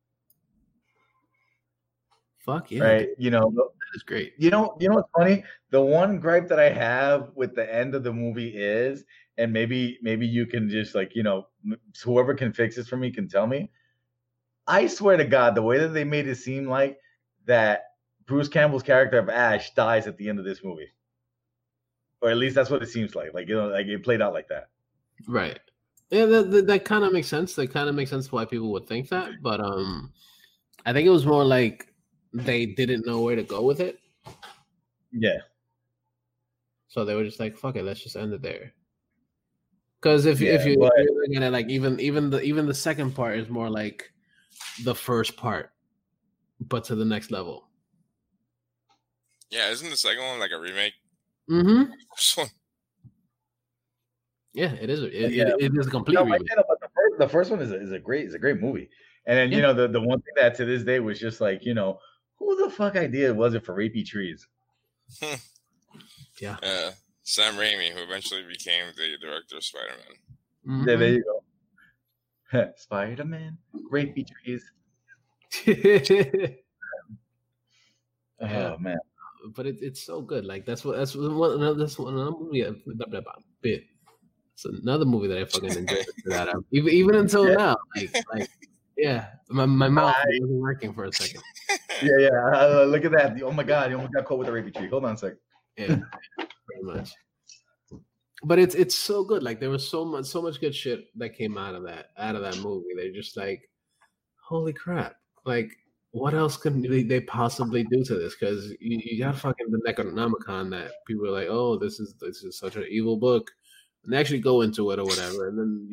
Fuck yeah. Right. That is great. You know what's funny? The one gripe that I have with the end of the movie is, and maybe you can just whoever can fix this for me can tell me. I swear to God, the way that they made it seem like that Bruce Campbell's character of Ash dies at the end of this movie. Or at least that's what it seems like. Like, like it played out like that. Right. Yeah, that kind of makes sense. That kind of makes sense why people would think that. But I think it was more like they didn't know where to go with it. Yeah. So they were just like, fuck it, let's just end it there. Because if you're looking at it, like even the second part is more like the first part, but to the next level. Yeah, isn't the second one like a remake? Yeah, it is. It is a complete remake. But the first one is a great movie. And then the one thing that to this day was just like, who who the fuck idea was it for rapey trees? Yeah. Sam Raimi, who eventually became the director of Spider-Man. Mm-hmm. Yeah, there you go. Spider-Man, rapey trees. Oh man. But it's so good. Like that's another movie. It's another movie that I fucking enjoyed. That even until now, like yeah, my mouth wasn't working for a second. Yeah. Look at that. Oh my god, you almost got caught with a rapey tree. Hold on a second. Yeah, pretty much. But it's so good. Like there was so much good shit that came out of that movie. They're just like, holy crap! Like, what else could they possibly do to this? Because you got fucking the Necronomicon that people are like, oh, this is such an evil book, and they actually go into it or whatever, and then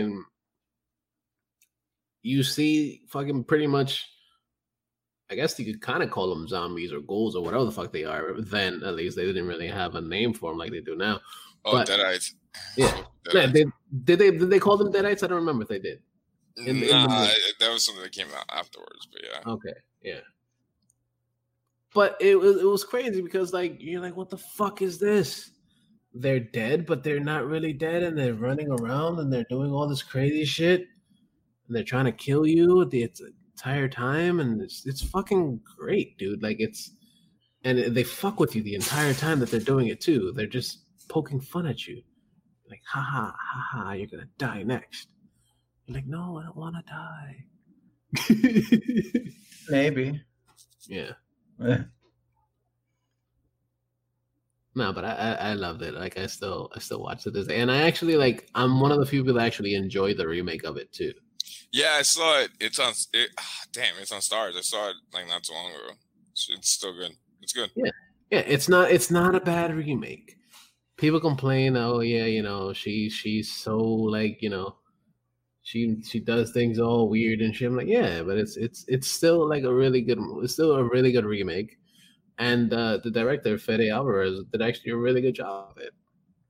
you see fucking pretty much. I guess you could kind of call them zombies or ghouls or whatever the fuck they are. Then at least they didn't really have a name for them like they do now. Oh, but, Deadites. Yeah. Deadites. Did they call them Deadites? I don't remember if they did. That was something that came out afterwards, but yeah. Okay, yeah. But it was crazy because like you're like, what the fuck is this? They're dead, but they're not really dead, and they're running around and they're doing all this crazy shit, and they're trying to kill you the entire time, and it's fucking great, dude. Like and they fuck with you the entire time that they're doing it too. They're just poking fun at you, like ha ha, you're gonna die next. You're like, no, I don't want to die. Maybe. Yeah. No, but I loved it. Like I still watch it this day, and I actually I'm one of the few people that actually enjoyed the remake of it too. Yeah, I saw it. It's on. It's on Stars. I saw it like not too long ago. It's still good. It's good. Yeah. It's not a bad remake. People complain, oh yeah, she's so like she does things all weird and shit. I'm like, yeah, but it's still like a really good remake, and the director Fede Alvarez did actually a really good job of it.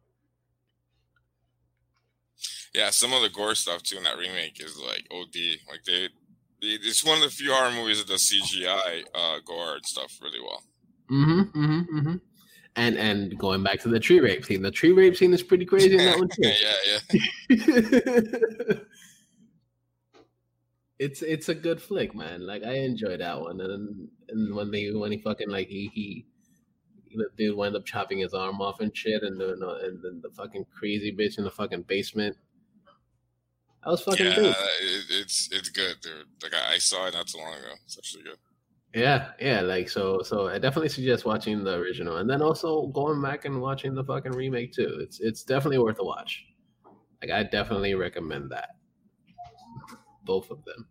Yeah, some of the gore stuff too in that remake is like OD. Like it's one of the few horror movies that does CGI gore and stuff really well. And going back to the tree rape scene, is pretty crazy in that one too. Yeah. It's a good flick, man. Like I enjoy that one, and when he fucking like he the dude wound up chopping his arm off and shit, and then the fucking crazy bitch in the fucking basement. That was fucking good. It's good, dude. Like I saw it not too long ago. It's actually good. Yeah. Like so I definitely suggest watching the original, and then also going back and watching the fucking remake too. It's definitely worth a watch. Like I definitely recommend that. Both of them.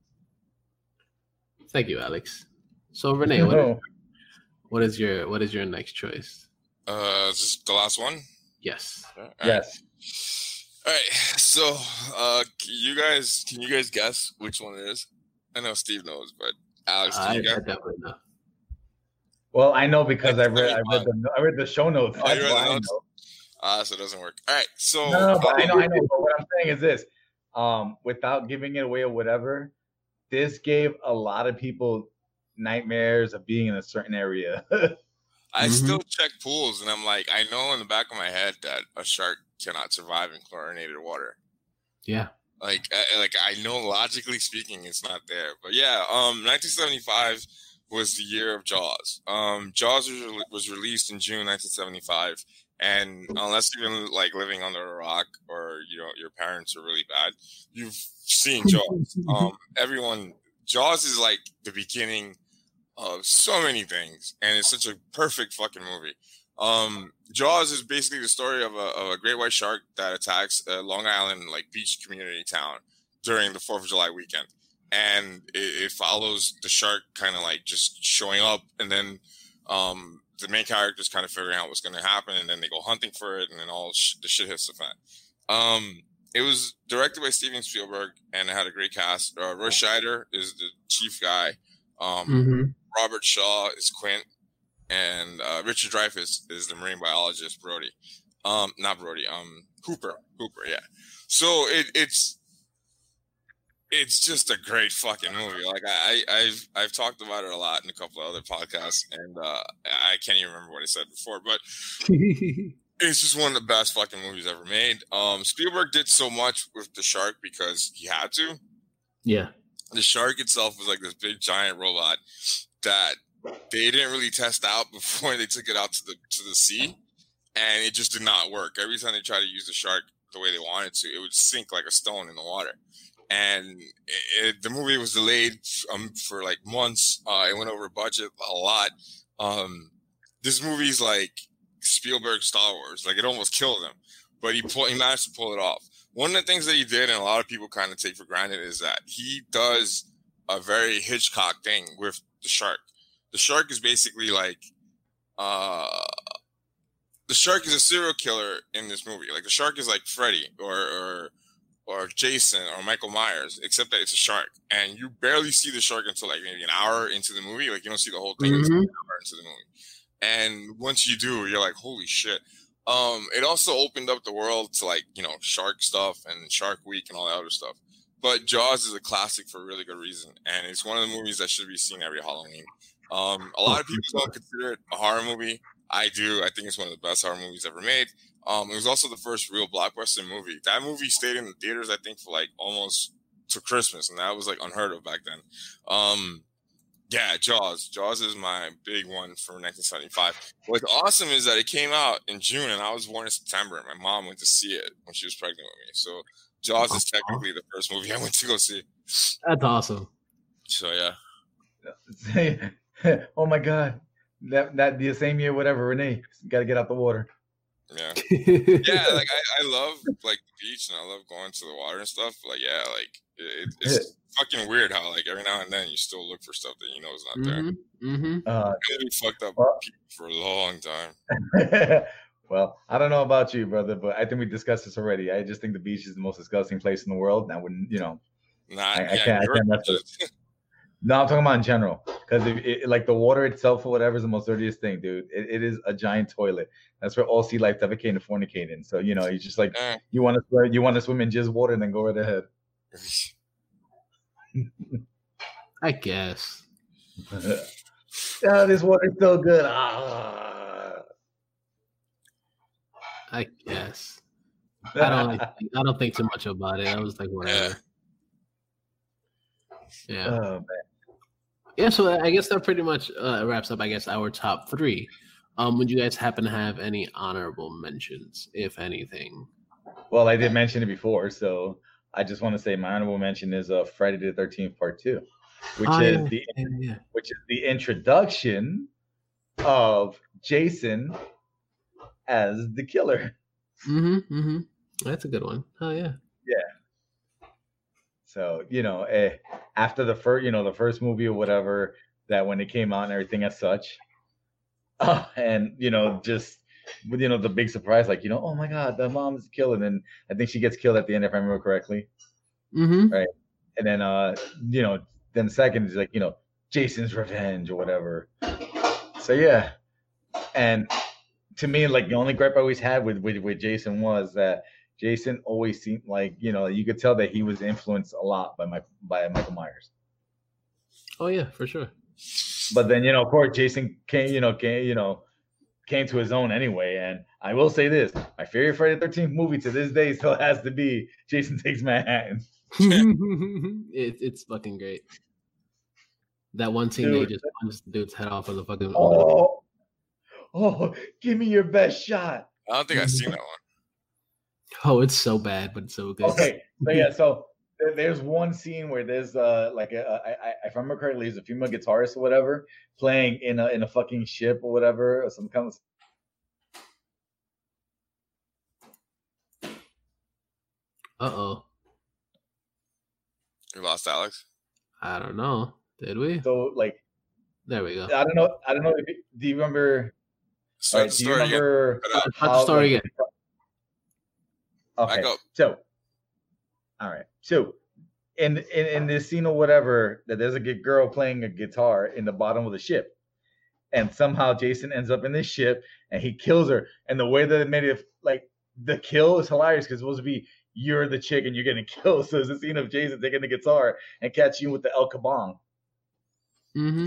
Thank you, Alex. So Renee, what is your next choice? Is this the last one? Yes. Yes. All right. So, can you guys guess which one it is? I know Steve knows, but Alex, can you guess? I definitely know. Well, I know because I read the show notes. Oh, you read the notes? So it doesn't work. All right. So no, but I know. But what I'm saying is this: without giving it away or whatever, this gave a lot of people nightmares of being in a certain area. I still check pools, and I'm like, I know in the back of my head that a shark cannot survive in chlorinated water. Yeah. Like I know logically speaking, it's not there. But yeah, 1975 was the year of Jaws. Jaws was released in June 1975, and unless you've been like living under a rock or your parents are really bad, you've seen Jaws. Jaws is like the beginning of so many things, and it's such a perfect fucking movie. Jaws is basically the story of a great white shark that attacks a Long Island like beach community town during the 4th of July weekend, and it follows the shark kind of like just showing up, and then the main characters kind of figuring out what's going to happen, and then they go hunting for it, and then all the shit hits the fan. It was directed by Steven Spielberg, and it had a great cast. Roy Scheider is the chief guy. Robert Shaw is Quint, and Richard Dreyfuss is the marine biologist Brody. Not Brody. Hooper. Yeah. So it's it's just a great fucking movie. Like I've talked about it a lot in a couple of other podcasts, and I can't even remember what I said before, but it's just one of the best fucking movies ever made. Spielberg did so much with the shark because he had to. Yeah. The shark itself was like this big giant robot that they didn't really test out before they took it out to the sea, and it just did not work. Every time they tried to use the shark the way they wanted to, it would sink like a stone in the water. And the movie was delayed for like months. It went over budget a lot. This movie's like Spielberg Star Wars. Like, it almost killed him, but he managed to pull it off. One of the things that he did, and a lot of people kind of take for granted, is that he does a very Hitchcock thing with the shark. The shark is basically like, the shark is a serial killer in this movie. Like, the shark is like Freddy or Jason or Michael Myers, except that it's a shark, and you barely see the shark until like maybe an hour into the movie. Like, you don't see the whole thing until an hour into the movie. And once you do, you're like, holy shit. It also opened up the world to, like, you know, shark stuff and Shark Week and all that other stuff. But Jaws is a classic for a really good reason, and it's one of the movies that should be seen every Halloween. A lot of people don't consider it a horror movie. I do. I think it's one of the best horror movies ever made. It was also the first real blockbuster movie. That movie stayed in the theaters, I think, for like almost to Christmas, and that was like unheard of back then. Yeah, Jaws. Jaws is my big one for 1975. What's awesome is that it came out in June, and I was born in September, and my mom went to see it when she was pregnant with me. So Jaws is technically the first movie I went to go see. That's awesome. So, yeah. Oh, my God. That the same year, whatever, Renee, got to get out the water. Yeah. Yeah, like, I love, like, the beach, and I love going to the water and stuff. But, like, yeah, like, it's fucking weird how, like, every now and then you still look for stuff that you know is not there. We fucked up people for a long time. Well, I don't know about you, brother, but I think we discussed this already. I just think the beach is the most disgusting place in the world. And I wouldn't, you know, I can't mess with it. No, I'm talking about in general, because like the water itself or whatever is the most dirtiest thing, dude. It is a giant toilet. That's where all sea life defecate and fornicate in. So, you know, you just like you want to swim in jizz water and then go right ahead. I guess. Yeah, this water's so good. I guess. I don't think too much about it. I was like, whatever. Yeah. Oh, man. Yeah, so I guess that pretty much wraps up, I guess, our top three. Would you guys happen to have any honorable mentions, if anything? Well, I did mention it before, so I just want to say my honorable mention is Friday the 13th Part 2, which is the introduction of Jason as the killer. That's a good one. Oh, yeah. Yeah. So, you know, after the first movie or whatever, that when it came out and everything as such, and, you know, just, you know, the big surprise, like, you know, oh my God, the mom's killed. And I think she gets killed at the end, if I remember correctly. Right. And then, you know, then second is like, you know, Jason's revenge or whatever. So, yeah. And to me, like, the only gripe I always had with Jason was that Jason always seemed like, you know, you could tell that he was influenced a lot by Michael Myers. Oh yeah, for sure. But then, you know, of course, Jason came to his own anyway. And I will say this: my favorite Friday the 13th movie to this day still has to be Jason Takes Manhattan. It's fucking great. That one scene they just punched the dude's head off of the fucking. Oh, give me your best shot. I don't think I've seen that one. Oh, it's so bad, but it's so good. Okay, so yeah, so there's one scene where there's like if I remember correctly, there's a female guitarist or whatever playing in a fucking ship or whatever, or some kind of. Uh-oh. You lost Alex? I don't know. Did we? So like, there we go. I don't know. Do you remember? Start the story again. Start the story again. Okay. So, all right. So, in this scene or whatever, that there's a good girl playing a guitar in the bottom of the ship, and somehow Jason ends up in this ship and he kills her. And the way that it made it, like, the kill is hilarious because it's supposed to be you're the chick and you're getting killed. So it's a scene of Jason taking the guitar and catching you with the El Kabong. Mm-hmm.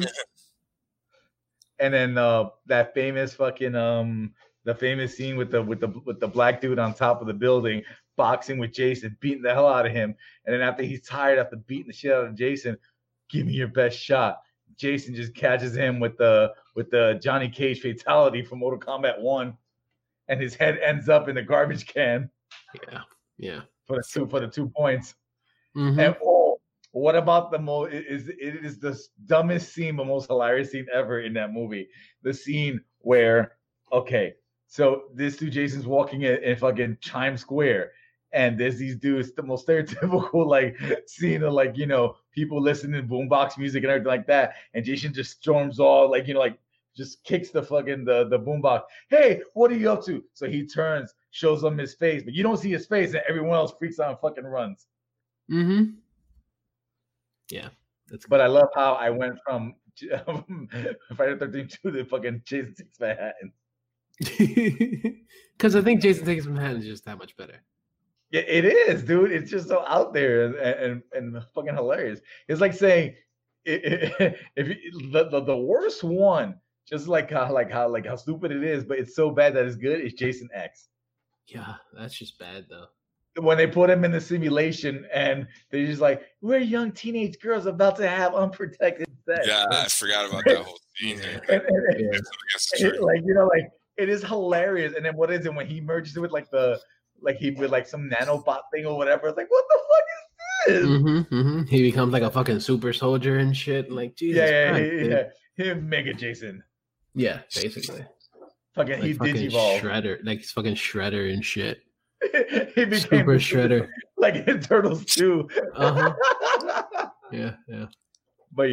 And then that famous fucking the famous scene with the black dude on top of the building boxing with Jason, beating the hell out of him. And then after he's tired after beating the shit out of Jason, give me your best shot. Jason just catches him with the Johnny Cage fatality from Mortal Kombat 1, and his head ends up in the garbage can. Yeah. For the 2 points. Mm-hmm. And what about it is the dumbest scene but most hilarious scene ever in that movie. The scene where, okay, so this dude Jason's walking in fucking Times Square, and there's these dudes, the most stereotypical like scene of like, you know, people listening to boombox music and everything like that, and Jason just storms all like, you know, like just kicks the fucking the boombox. Hey, what are you up to? So he turns, shows them his face, but you don't see his face, and everyone else freaks out and fucking runs. Mm-hmm. Yeah. But I love how I went from Friday the 13th to the fucking Jason Takes Manhattan. Because I think Jason Takes Manhattan is just that much better. Yeah, it is, dude. It's just so out there and fucking hilarious. It's like saying if the worst one, just like how stupid it is, but it's so bad that it's good, is Jason X. Yeah, that's just bad though. When they put him in the simulation and they're just like, we're young teenage girls about to have unprotected sex. Yeah, I forgot about that whole scene. Like, you know, like it is hilarious. And then what is it when he merges it with like with like some nanobot thing or whatever? It's like, what the fuck is this? Mm-hmm, mm-hmm. He becomes like a fucking super soldier and shit. Like, Jesus Christ, him Mega Jason. Yeah, basically. Fucking like he digivolved. Shredder, like he's fucking Shredder and shit. He became Super Shredder, like in Turtles too. Yeah. But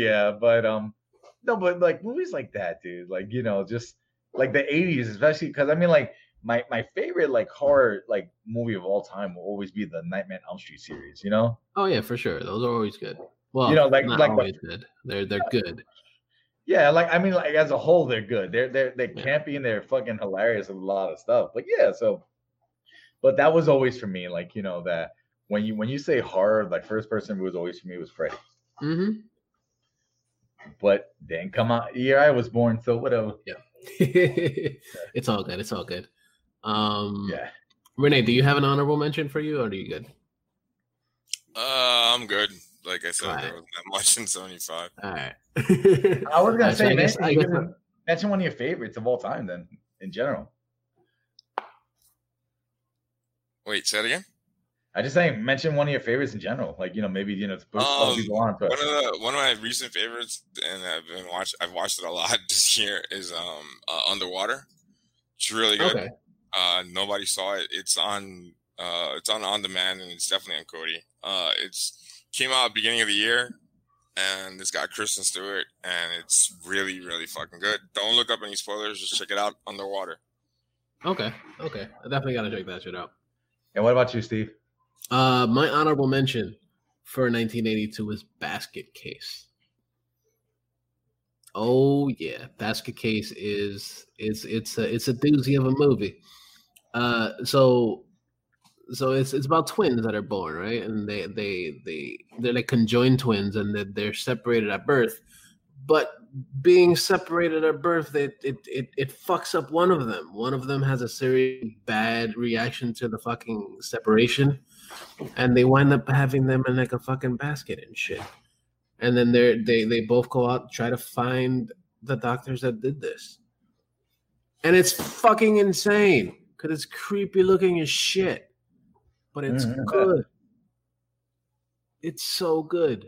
no, but like movies like that, dude. Like, you know, just like the 80s, especially because I mean, like my favorite like horror like movie of all time will always be the Nightmare on Elm Street series. You know? Oh yeah, for sure. Those are always good. Well, you know, like always good. They're good. Yeah, like I mean, like as a whole, they're good. They're campy and they're fucking hilarious with a lot of stuff. But yeah, so. But that was always for me, like, you know, that when you say horror, like first person was always for me was Freddy. Mm-hmm. But then come out the year I was born, so whatever. Yeah. It's all good. It's all good. Yeah. Renee, do you have an honorable mention for you, or are you good? I'm good. Like I said, there wasn't that much in 75. All right. I was gonna say, I guess mention one of your favorites of all time, then in general. Wait, say it again. I just saying, mention one of your favorites in general. Like, you know, maybe, you know, to put people on to it. One of my recent favorites, and I've watched it a lot this year, is Underwater. It's really good. Okay. Nobody saw it. It's on demand, and it's definitely on Kodi. It's came out beginning of the year, and it's got Kristen Stewart, and it's really, really fucking good. Don't look up any spoilers. Just check it out. Underwater. Okay. I definitely gotta check that shit out. And what about you, Steve? My honorable mention for 1982 was Basket Case. Oh yeah, Basket Case is it's a doozy of a movie. So it's about twins that are born, right? And they're like conjoined twins, and they're separated at birth. But being separated at birth, it fucks up one of them. One of them has a serious bad reaction to the fucking separation, and they wind up having them in like a fucking basket and shit. And then they both go out and try to find the doctors that did this. And it's fucking insane because it's creepy looking as shit, but it's good. It's so good.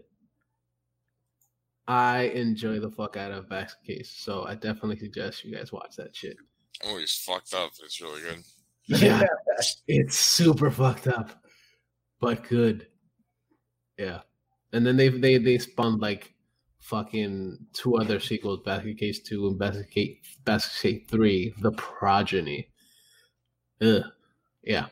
I enjoy the fuck out of Basket Case, so I definitely suggest you guys watch that shit. Oh, he's fucked up. It's really good. Yeah, it's super fucked up, but good. Yeah, and then they spawned like fucking 2 other sequels: Basket Case 2 and Basket Case 3, The Progeny. Yeah,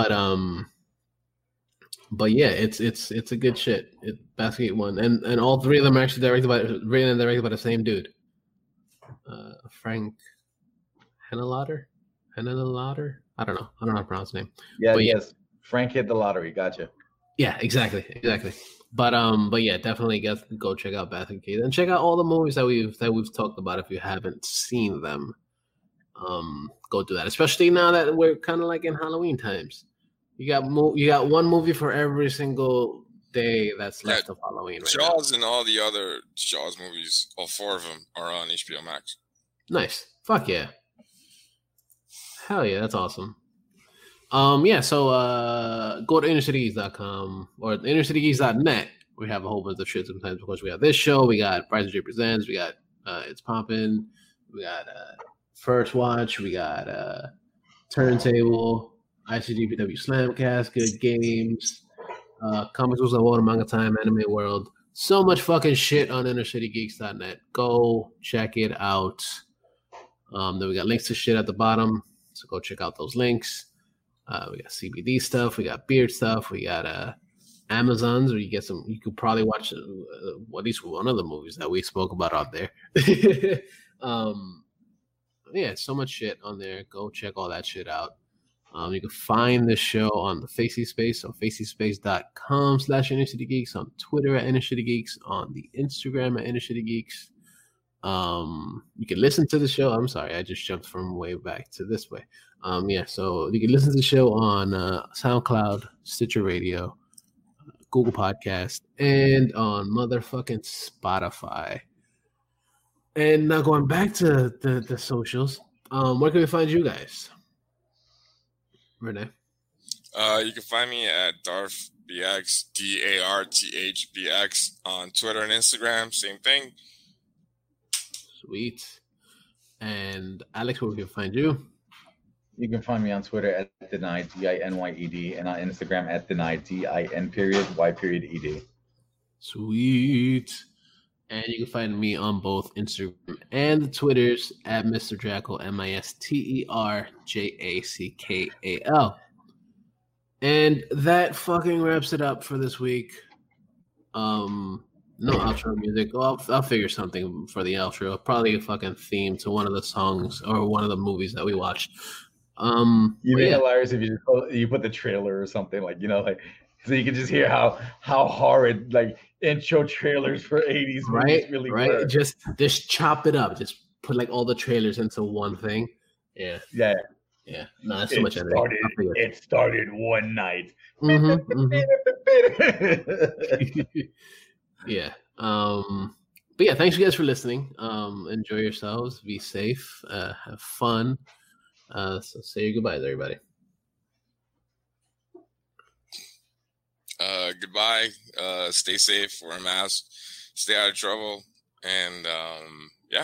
but yeah, it's a good shit. Basket 1 and all 3 of them are actually directed by the same dude, Frank Henenlotter. I don't know how to pronounce his name. Yeah, but yes, Frank hit the lottery. Gotcha. Yeah, exactly. But yeah, definitely go check out Basket Case and check out all the movies that we've talked about if you haven't seen them. Go do that, especially now that we're kind of like in Halloween times. You got one movie for every single day that's left of Halloween. Right Jaws and all the other Jaws movies, all 4 of them are on HBO Max. Nice. Fuck yeah. Hell yeah, that's awesome. Yeah, so go to innercitygeeks.com or innercitygeeks.net. We have a whole bunch of shit sometimes. Of course, we have this show. We got Bryce and Jay Presents. We got It's Poppin'. We got First Watch. We got Turntable. ICGPW Slamcast. Good Games. Comics was a Water Manga Time. Anime World. So much fucking shit on innercitygeeks.net. Go check it out. Then we got links to shit at the bottom. So go check out those links. We got CBD stuff. We got beard stuff. We got Amazons where you get some. You could probably watch at least one of the movies that we spoke about out there. Yeah, so much shit on there. Go check all that shit out. You can find the show on the Facey Space on facyspace.com/InnerCityGeeks, on Twitter at InnerCityGeeks, on the Instagram at InnerCityGeeks. You can listen to the show. I'm sorry, I just jumped from way back to this way. Yeah, so you can listen to the show on SoundCloud, Stitcher Radio, Google Podcast, and on motherfucking Spotify. And now going back to the socials, where can we find you guys? Renee? You can find me at DarthBX, DarthBX on Twitter and Instagram. Same thing. Sweet. And Alex, where can we find you? You can find me on Twitter at Denied, DINYED, and on Instagram at Denied, DIN_Y_ED. Sweet. And you can find me on both Instagram and the Twitters at Mr. Jackal, MISTERJACKAL. And that fucking wraps it up for this week. No outro music. Well, I'll figure something for the outro. Probably a fucking theme to one of the songs or one of the movies that we watched. You'd be hilarious if you put the trailer or something like so you can just hear how horrid intro trailers for 80s movies really were. Just chop it up. Just put all the trailers into one thing. Yeah. No, that's too much energy. It started one night. Mm-hmm. Yeah. But yeah, thanks you guys for listening. Enjoy yourselves. Be safe. Have fun. So say your goodbyes, everybody. Goodbye. Stay safe. Wear a mask. Stay out of trouble. And yeah.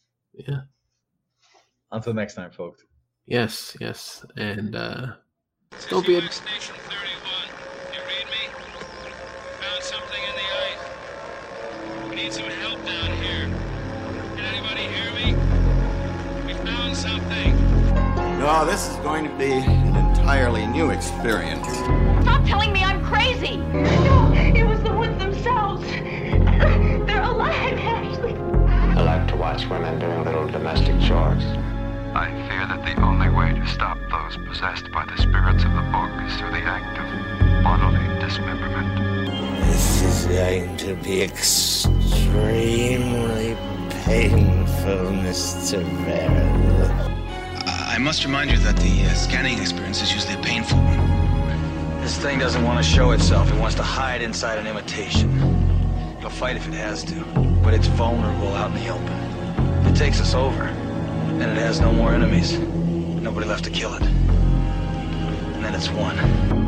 Until next time, folks. Yes. And don't be a... Station 31. You read me? Found something in the ice. We need some help down here. Can anybody hear me? We found something. No, this is going to be an entirely new experience. Stop telling me I'm crazy! No, it was the woods themselves. They're alive, actually. I like to watch women doing little domestic chores. I fear that the only way to stop those possessed by the spirits of the book is through the act of bodily dismemberment. This is going to be extremely painful, Mr. Verrill. I must remind you that the scanning experience is usually a painful one. This thing doesn't want to show itself. It wants to hide inside an imitation. It'll fight if it has to, but it's vulnerable out in the open. If it takes us over, then it has no more enemies. Nobody left to kill it. And then it's won.